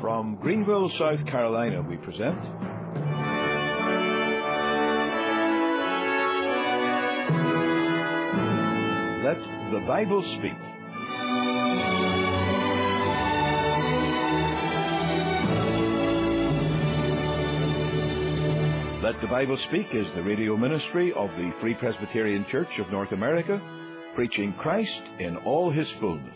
From Greenville, South Carolina, we present Let the Bible Speak. Let the Bible Speak is the radio ministry of the Free Presbyterian Church of North America, preaching Christ in all His fullness.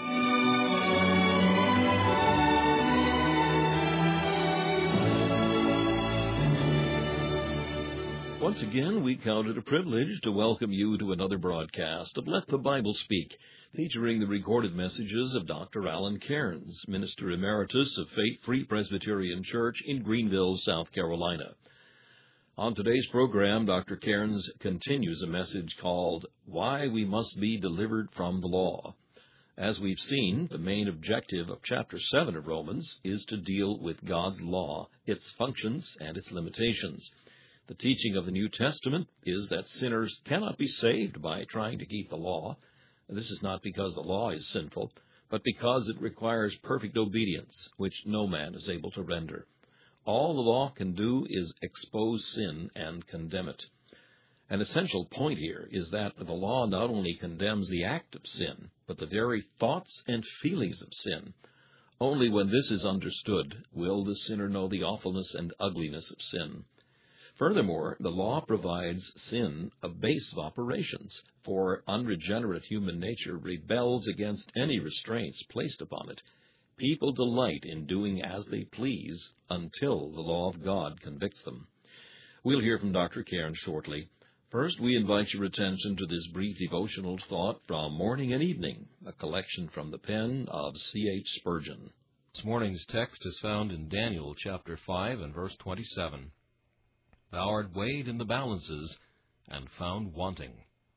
Once again, we count it a privilege to welcome you to another broadcast of Let the Bible Speak, featuring the recorded messages of Dr. Alan Cairns, Minister Emeritus of Faith Free Presbyterian Church in Greenville, South Carolina. On today's program, Dr. Cairns continues a message called Why We Must Be Delivered from the Law. As we've seen, the main objective of Chapter 7 of Romans is to deal with God's law, its functions, and its limitations. The teaching of the New Testament is that sinners cannot be saved by trying to keep the law. This is not because the law is sinful, but because it requires perfect obedience, which no man is able to render. All the law can do is expose sin and condemn it. An essential point here is that the law not only condemns the act of sin, but the very thoughts and feelings of sin. Only when this is understood will the sinner know the awfulness and ugliness of sin. Furthermore, the law provides sin a base of operations, for unregenerate human nature rebels against any restraints placed upon it. People delight in doing as they please until the law of God convicts them. We'll hear from Dr. Cairns shortly. First, we invite your attention to this brief devotional thought from Morning and Evening, a collection from the pen of C.H. Spurgeon. This morning's text is found in Daniel chapter 5 and verse 27. Thou art weighed in the balances and found wanting.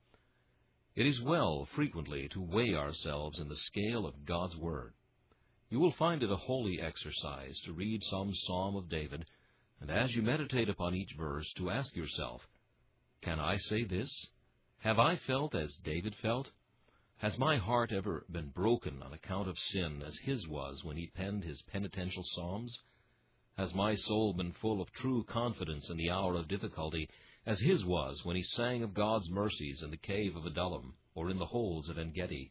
It is well frequently to weigh ourselves in the scale of God's Word. You will find it a holy exercise to read some psalm of David, and as you meditate upon each verse, to ask yourself, can I say this? Have I felt as David felt? Has my heart ever been broken on account of sin as his was when he penned his penitential psalms? Has my soul been full of true confidence in the hour of difficulty, as his was when he sang of God's mercies in the cave of Adullam or in the holes of En-gedi?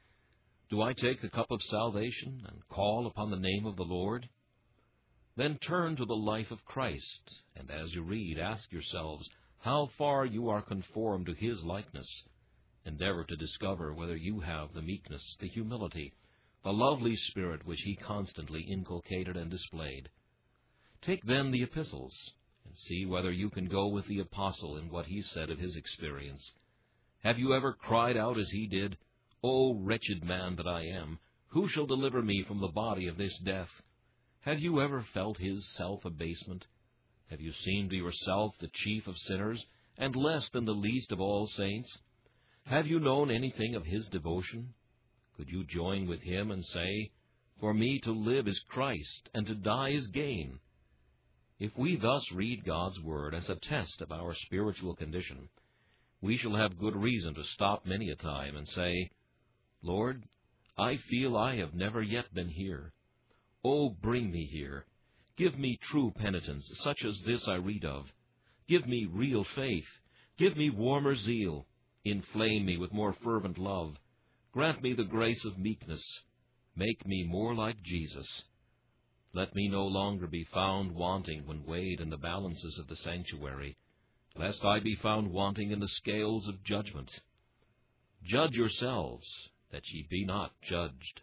Do I take the cup of salvation and call upon the name of the Lord? Then turn to the life of Christ, and as you read, ask yourselves how far you are conformed to his likeness. Endeavor to discover whether you have the meekness, the humility, the lovely spirit which he constantly inculcated and displayed. Take then the epistles, and see whether you can go with the apostle in what he said of his experience. Have you ever cried out as he did, O wretched man that I am, who shall deliver me from the body of this death? Have you ever felt his self-abasement? Have you seen to yourself the chief of sinners, and less than the least of all saints? Have you known anything of his devotion? Could you join with him and say, For me to live is Christ, and to die is gain? If we thus read God's Word as a test of our spiritual condition, we shall have good reason to stop many a time and say, Lord, I feel I have never yet been here. Oh, bring me here. Give me true penitence, such as this I read of. Give me real faith. Give me warmer zeal. Inflame me with more fervent love. Grant me the grace of meekness. Make me more like Jesus. Let me no longer be found wanting when weighed in the balances of the sanctuary, lest I be found wanting in the scales of judgment. Judge yourselves, that ye be not judged.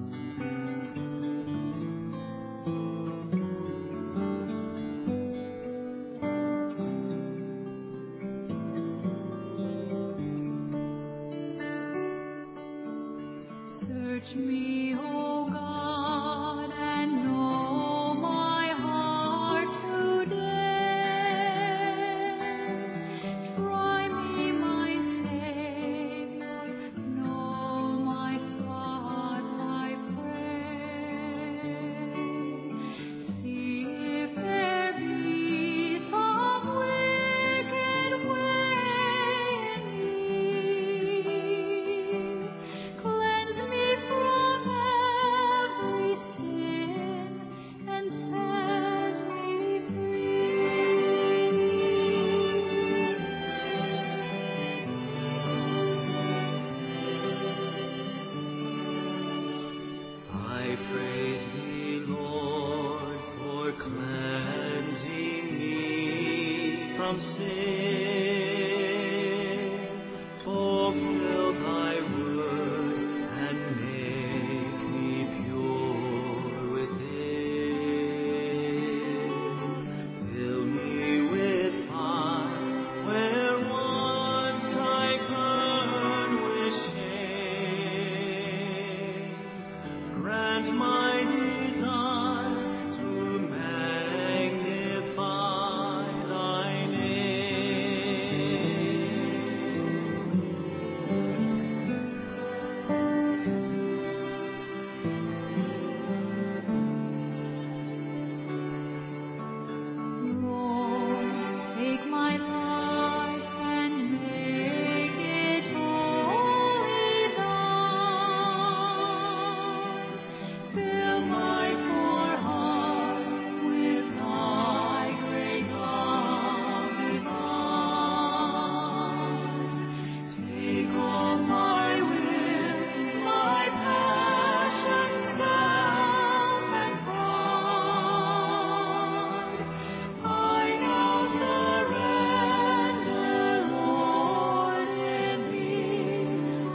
Search me, O God, and know my heart today. Try me, my Savior, know my thoughts from sin. Fulfill thy word and make me pure within. Fill me with fire where once I burned with shame. Grant my desire to magnify thy name. Lord, take my life and make it wholly thine. Fill my poor heart with thy great love divine. Take all my will, my passions, self and pride. I now surrender, Lord, in thee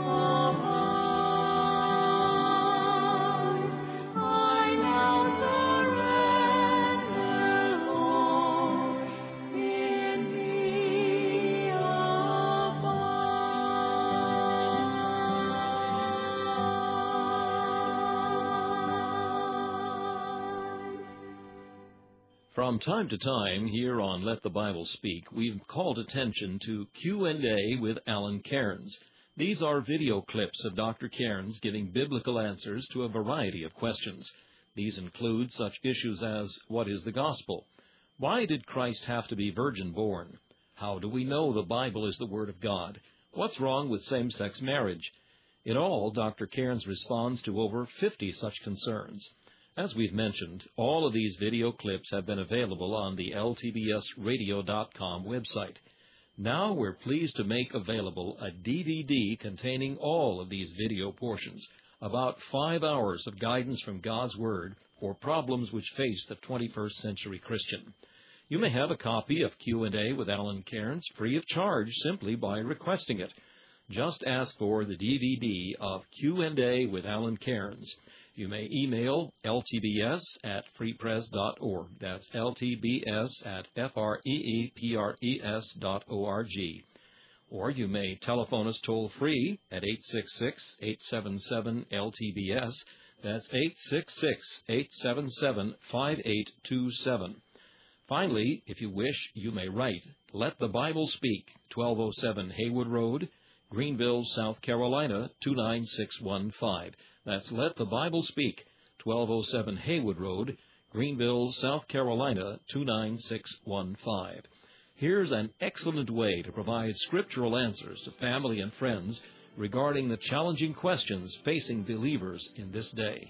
abide. I now surrender, Lord, in thee abide. From time to time here on Let the Bible Speak, we've called attention to Q&A with Alan Cairns. These are video clips of Dr. Cairns giving biblical answers to a variety of questions. These include such issues as, what is the gospel? Why did Christ have to be virgin-born? How do we know the Bible is the Word of God? What's wrong with same-sex marriage? In all, Dr. Cairns responds to over 50 such concerns. As we've mentioned, all of these video clips have been available on the ltbsradio.com website. Now we're pleased to make available a DVD containing all of these video portions, about 5 hours of guidance from God's Word for problems which face the 21st century Christian. You may have a copy of Q&A with Alan Cairns free of charge simply by requesting it. Just ask for the DVD of Q&A with Alan Cairns. You may email ltbs@freepres.org. That's ltbs@freepres.org. Or you may telephone us toll-free at 866-877-LTBS. That's 866-877-5827. Finally, if you wish, you may write Let the Bible Speak, 1207 Haywood Road, Greenville, South Carolina, 29615. That's Let the Bible Speak, 1207 Haywood Road, Greenville, South Carolina, 29615. Here's an excellent way to provide scriptural answers to family and friends regarding the challenging questions facing believers in this day.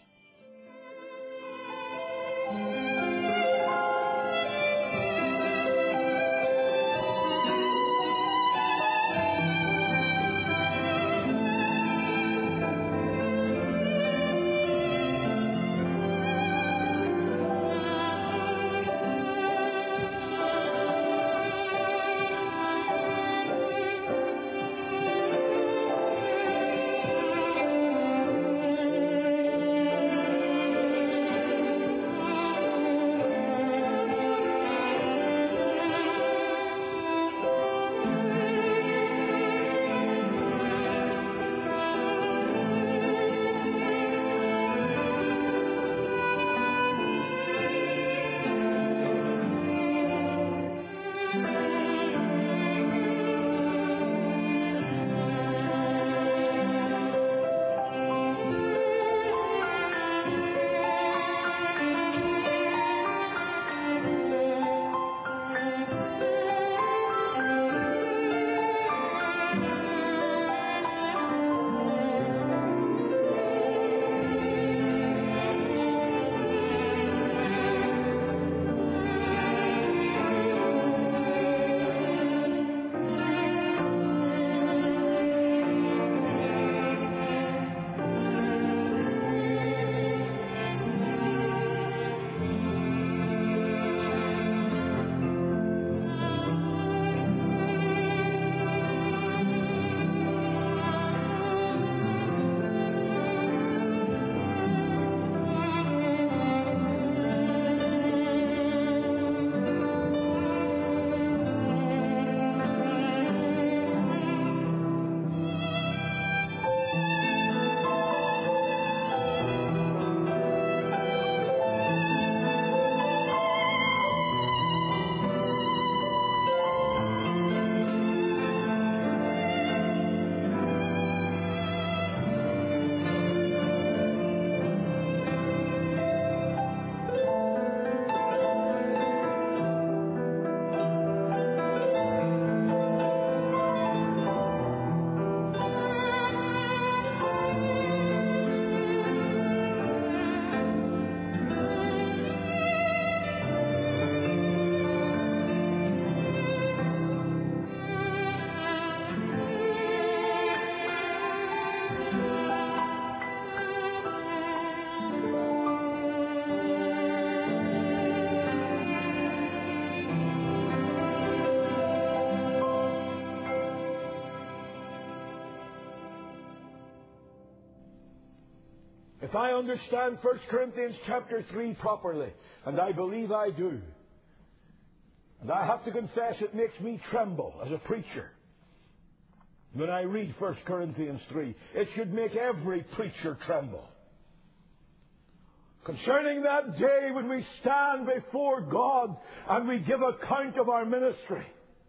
if I understand 1 Corinthians chapter 3 properly, and I believe I do, and I have to confess it makes me tremble as a preacher when I read 1 Corinthians 3. It should make every preacher tremble. Concerning that day when we stand before God and we give account of our ministry.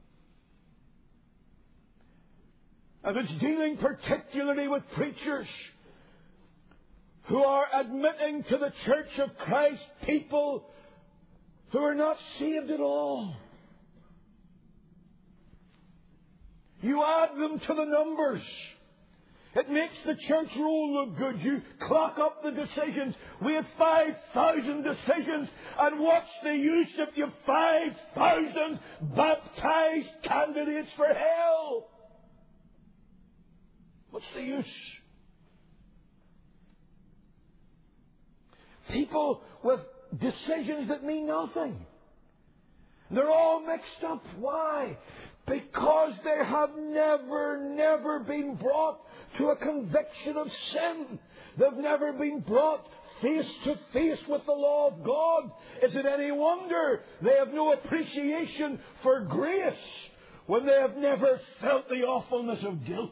And it's dealing particularly with preachers who are admitting to the Church of Christ people who are not saved at all. You add them to the numbers. It makes the church roll look good. You clock up the decisions. We have 5,000 decisions. And what's the use if you have 5,000 baptized candidates for hell? What's the use? People with decisions that mean nothing. They're all mixed up. Why? Because they have never been brought to a conviction of sin. They've never been brought face to face with the law of God. Is it any wonder they have no appreciation for grace when they have never felt the awfulness of guilt?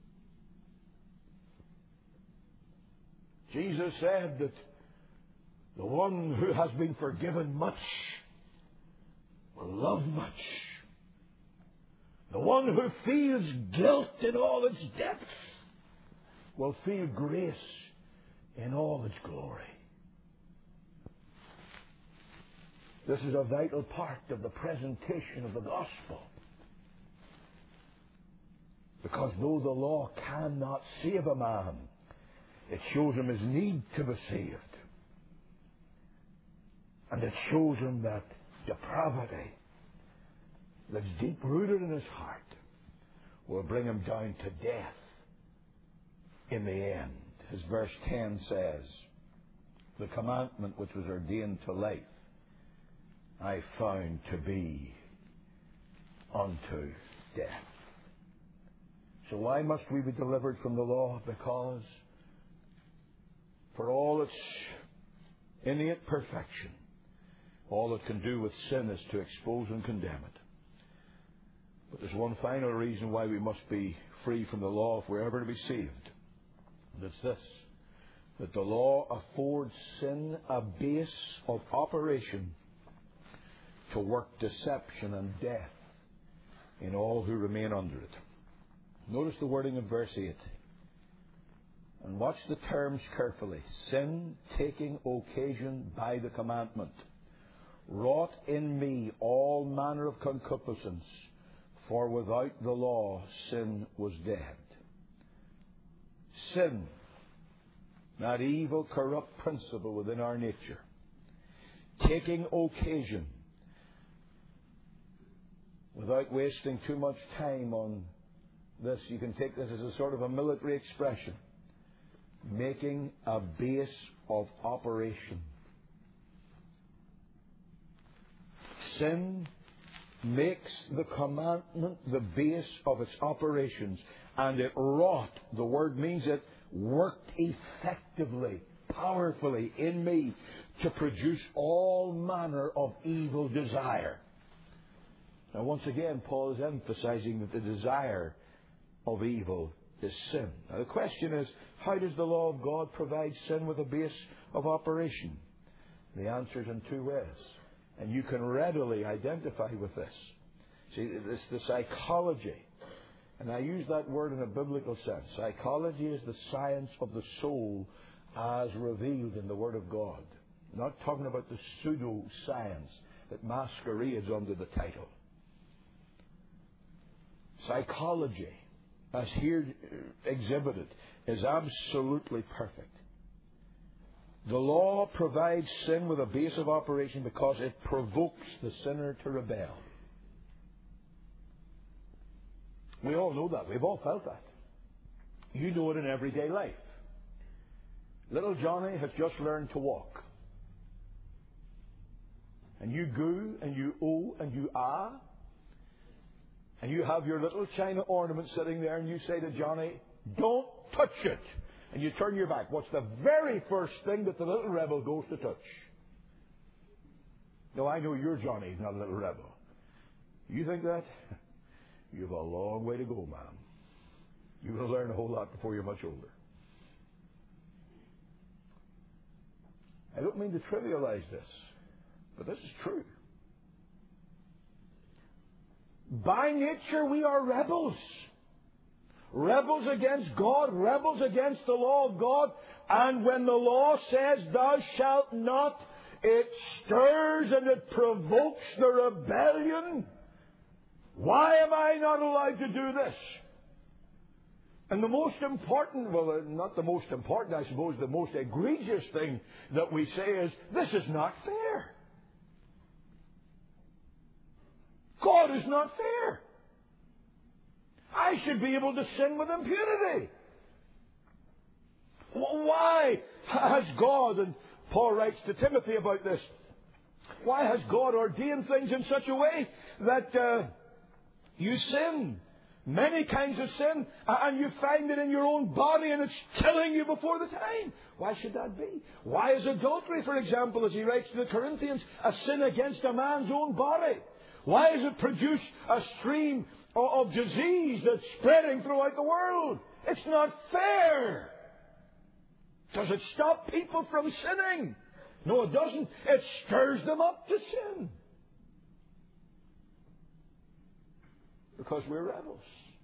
Jesus said that the one who has been forgiven much will love much. The one who feels guilt in all its depth will feel grace in all its glory. This is a vital part of the presentation of the gospel. Because though the law cannot save a man, it shows him his need to be saved. And it shows him that depravity that's deep-rooted in his heart will bring him down to death in the end. As verse 10 says, the commandment which was ordained to life I found to be unto death. So why must we be delivered from the law? Because for all its innate perfection, all it can do with sin is to expose and condemn it. But there's one final reason why we must be free from the law if we're ever to be saved. And it's this, that the law affords sin a base of operation to work deception and death in all who remain under it. Notice the wording of verse 8. And watch the terms carefully. Sin taking occasion by the commandment wrought in me all manner of concupiscence, for without the law sin was dead. Sin, that evil, corrupt principle within our nature, taking occasion, without wasting too much time on this, you can take this as a sort of a military expression, making a base of operation. Sin makes the commandment the base of its operations, and it wrought, the word means it worked effectively, powerfully in me to produce all manner of evil desire. Now once again, Paul is emphasizing that the desire of evil is sin. Now the question is, how does the law of God provide sin with a base of operation? The answer is in two ways. And you can readily identify with this. See, it's the psychology. And I use that word in a biblical sense. Psychology is the science of the soul as revealed in the Word of God. I'm not talking about the pseudo-science that masquerades under the title. Psychology, as here exhibited, is absolutely perfect. The law provides sin with a base of operation because it provokes the sinner to rebel. We all know that. We've all felt that. You know it in everyday life. Little Johnny has just learned to walk. And you goo, and you oh, and you ah. And you have your little china ornament sitting there, and you say to Johnny, don't touch it. and you turn your back, what's the very first thing that the little rebel goes to touch? No, I know you're Johnny, not a little rebel. You think that? You have a long way to go, man. You're going to learn a whole lot before you're much older. I don't mean to trivialize this, but this is true. By nature, we are rebels. Rebels against God, rebels against the law of God. And when the law says, thou shalt not, it stirs and it provokes the rebellion. Why am I not allowed to do this? And the most important, well, not the most important, I suppose, the most egregious thing that we say is, this is not fair. God is not fair. I should be able to sin with impunity. Why has God, and Paul writes to Timothy about this, why has God ordained things in such a way that you sin? Many kinds of sin, and you find it in your own body, and it's killing you before the time. Why should that be? Why is adultery, for example, as he writes to the Corinthians, a sin against a man's own body? Why does it produce a stream of disease that's spreading throughout the world? It's not fair. Does it stop people from sinning? No, it doesn't. It stirs them up to sin. Because we're rebels.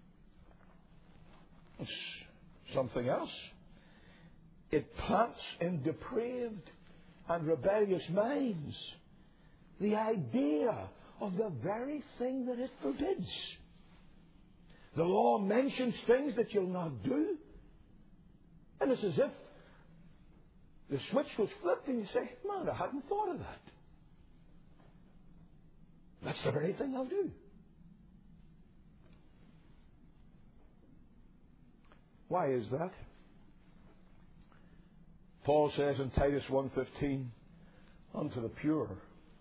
It's something else. It plants in depraved and rebellious minds the idea of the very thing that it forbids. The law mentions things that you'll not do. And it's as if the switch was flipped and you say, man, I hadn't thought of that. That's the very thing I'll do. Why is that? Paul says in Titus 1:15, unto the pure,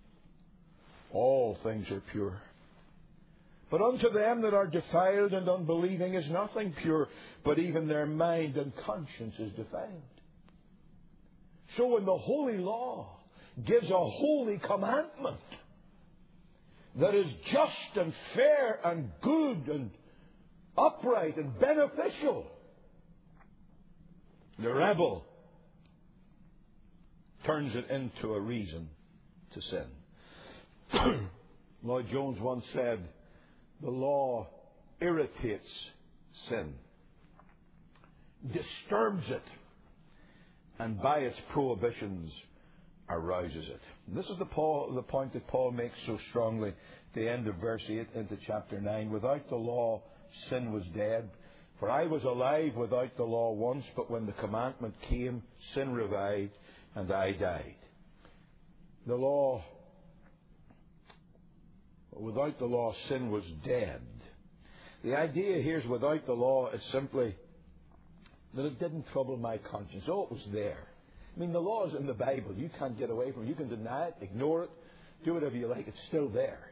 all things are pure. But unto them that are defiled and unbelieving is nothing pure, but even their mind and conscience is defiled. So when the holy law gives a holy commandment that is just and fair and good and upright and beneficial, the rebel turns it into a reason to sin. Lloyd Jones once said, the law irritates sin, disturbs it, and by its prohibitions arouses it. And this is the point that Paul makes so strongly at the end of verse 8 into chapter 9. Without the law, sin was dead. For I was alive without the law once, but when the commandment came, sin revived, and I died. The law, without the law, sin was dead. The idea here is without the law is simply that it didn't trouble my conscience. Oh, it was there. I mean, the law is in the Bible. You can't get away from it. You can deny it, ignore it, do whatever you like. It's still there.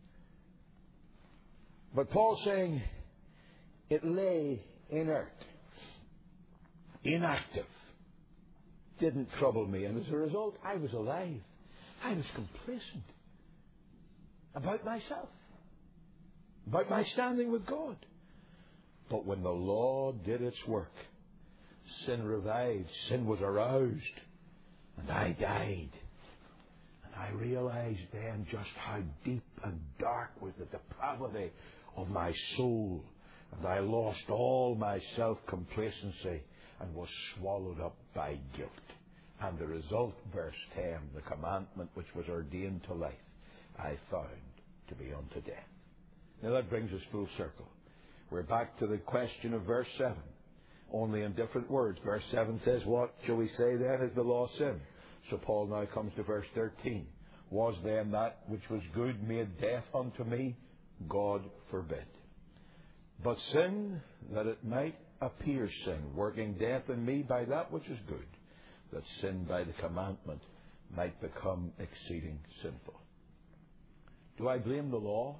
But Paul's saying it lay inert, inactive, didn't trouble me. And as a result, I was alive. I was complacent about myself, about my standing with God. But when the law did its work, sin revived, sin was aroused, and I died. And I realized then just how deep and dark was the depravity of my soul. And I lost all my self-complacency and was swallowed up by guilt. And the result, verse 10, the commandment which was ordained to life, I found to be unto death. Now that brings us full circle. We're back to the question of verse 7, only in different words. Verse 7 says, what shall we say then is the law sin? So Paul now comes to verse 13. Was then that which was good made death unto me? God forbid. But sin, that it might appear sin, working death in me by that which is good, that sin by the commandment might become exceeding sinful. Do I blame the law,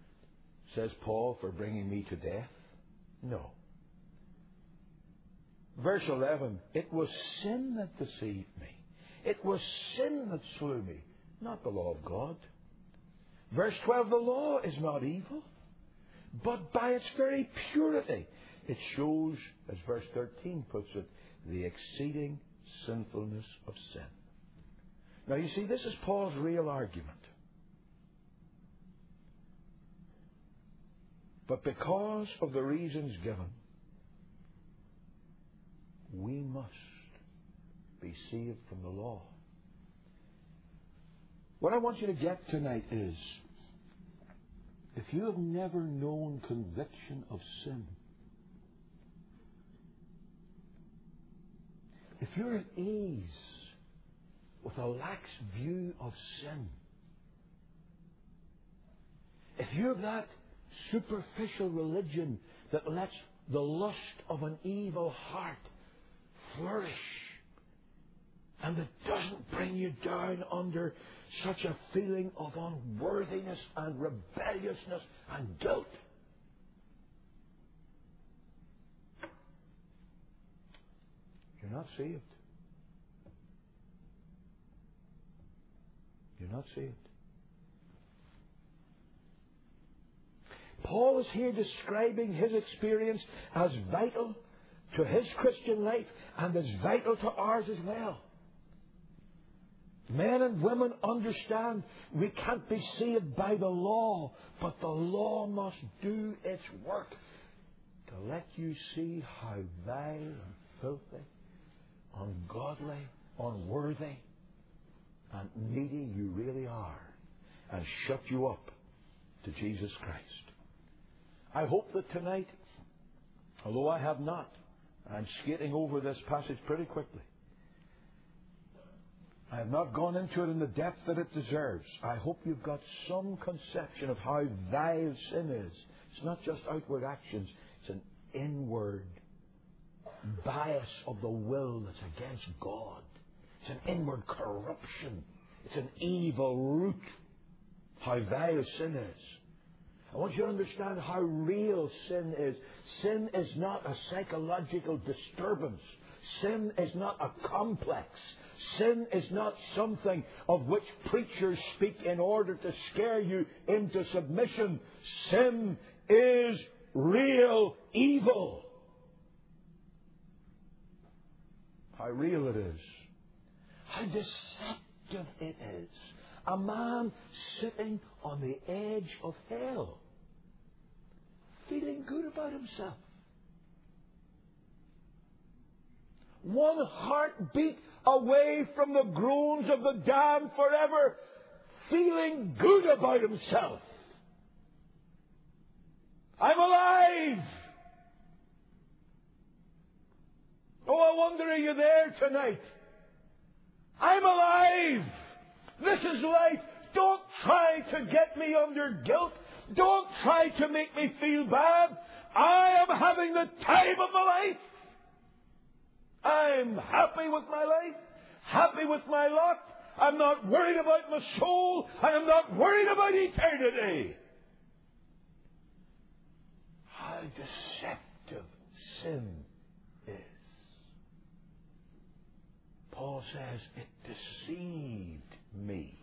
says Paul, for bringing me to death? No. Verse 11, it was sin that deceived me. It was sin that slew me, not the law of God. Verse 12, the law is not evil, but by its very purity, it shows, as verse 13 puts it, the exceeding sinfulness of sin. Now you see, this is Paul's real argument. But because of the reasons given, we must be saved from the law. What I want you to get tonight is, if you have never known conviction of sin, if you're at ease with a lax view of sin, if you have that superficial religion that lets the lust of an evil heart flourish, and that doesn't bring you down under such a feeling of unworthiness and rebelliousness and guilt, you're not saved. You're not saved. Paul is here describing his experience as vital to his Christian life and as vital to ours as well. Men and women understand we can't be saved by the law, but the law must do its work to let you see how vile and filthy, ungodly, unworthy, and needy you really are, and shut you up to Jesus Christ. I hope that tonight, although I have not, I'm skating over this passage pretty quickly. I have not gone into it in the depth that it deserves. I hope you've got some conception of how vile sin is. It's not just outward actions. It's an inward bias of the will that's against God. It's an inward corruption. It's an evil root. How vile sin is. I want you to understand how real sin is. Sin is not a psychological disturbance. Sin is not a complex. Sin is not something of which preachers speak in order to scare you into submission. Sin is real evil. How real it is. How deceptive it is. A man sitting on the edge of hell, feeling good about himself. One heartbeat away from the groans of the damned forever, feeling good about himself. I'm alive! Oh, I wonder, are you there tonight? I'm alive! This is life. Don't try to get me under guilt. Don't try to make me feel bad. I am having the time of my life. I'm happy with my life, happy with my lot. I'm not worried about my soul. I am not worried about eternity. How deceptive sin is. Paul says it deceived me.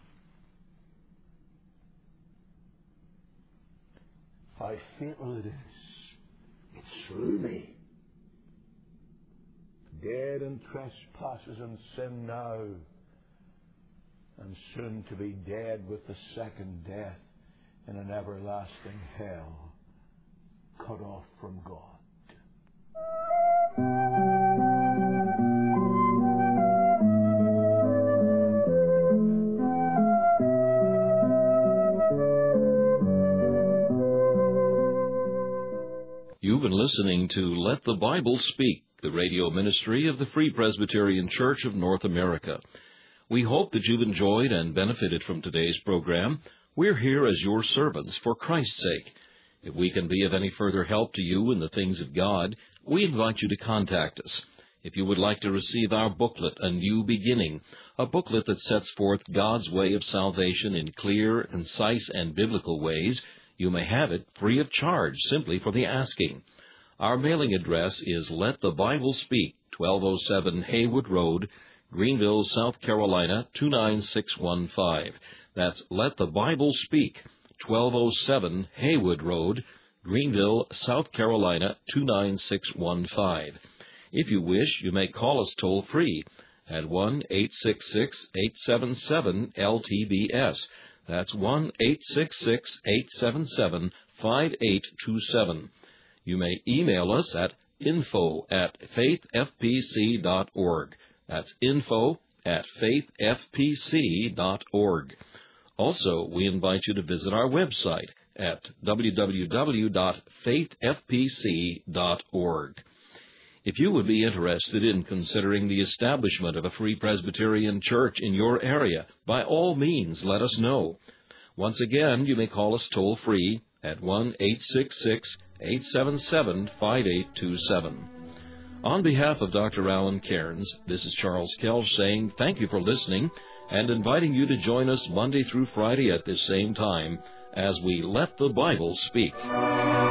How fatal it is. It slew me. Dead in trespasses and sin now, and soon to be dead with the second death in an everlasting hell, cut off from God. You've been listening to Let the Bible Speak, the radio ministry of the Free Presbyterian Church of North America. We hope that you've enjoyed and benefited from today's program. We're here as your servants for Christ's sake. If we can be of any further help to you in the things of God, we invite you to contact us. If you would like to receive our booklet, A New Beginning, a booklet that sets forth God's way of salvation in clear, concise, and biblical ways, you may have it free of charge simply for the asking. Our mailing address is Let the Bible Speak, 1207 Haywood Road, Greenville, South Carolina, 29615. That's Let the Bible Speak, 1207 Haywood Road, Greenville, South Carolina, 29615. If you wish, you may call us toll-free at 1-866-877-LTBS. That's 1-866-877-5827. You may email us at info@faithfpc.org. That's info@faithfpc.org. Also, we invite you to visit our website at www.faithfpc.org. If you would be interested in considering the establishment of a Free Presbyterian Church in your area, by all means, let us know. Once again, you may call us toll-free at 1-866-877-5827. On behalf of Dr. Alan Cairns, this is Charles Kelch saying thank you for listening and inviting you to join us Monday through Friday at this same time as we Let the Bible Speak.